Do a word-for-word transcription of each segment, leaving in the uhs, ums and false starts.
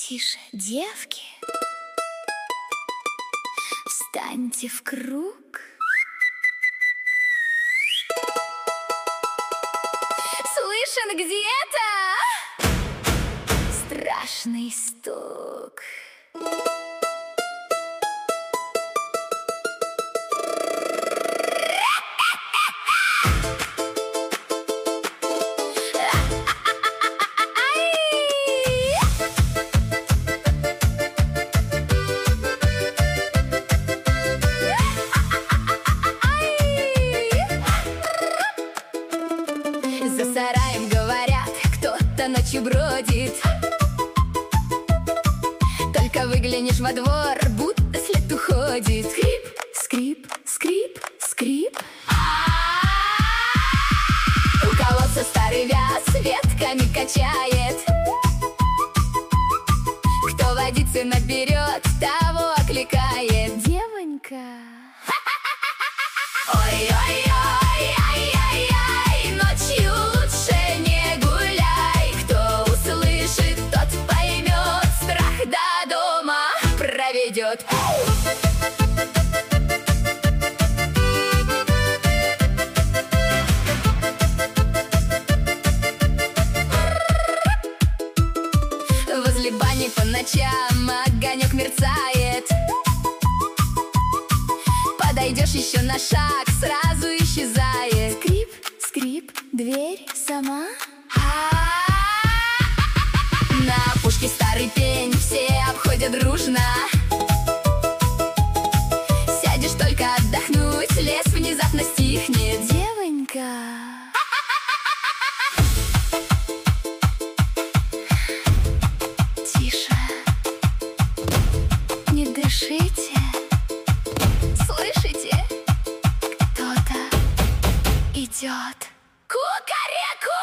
Тише, девки, встаньте в круг. Слышен где-то страшный стук. За сараем, говорят, кто-то ночью бродит. Только выглянешь во двор, будто след уходит. Скрип, скрип, скрип, скрип. У колодца старый вяз ветками качает. Кто водицы наберет, того окликает. Девонька. Ой-ой-ой. Проведет. Возле бани по ночам огонек мерцает. Подойдешь еще на шаг, сразу исчезает. Скрип, скрип, дверь сама. На опушке старый пень, все обходят дружно. Сядешь только отдохнуть, лес внезапно стихнет. Девонька. Тише, не дышите. Слышите? Кто-то идет. Кукареку!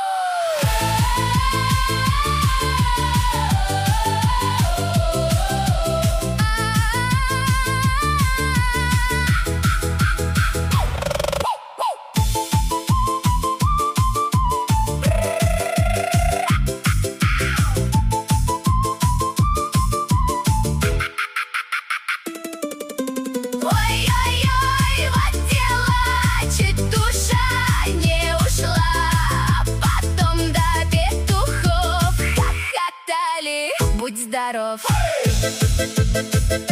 Ой-ой-ой, вот дела, чуть душа не ушла. Потом до петухов хохотали. Будь здоров.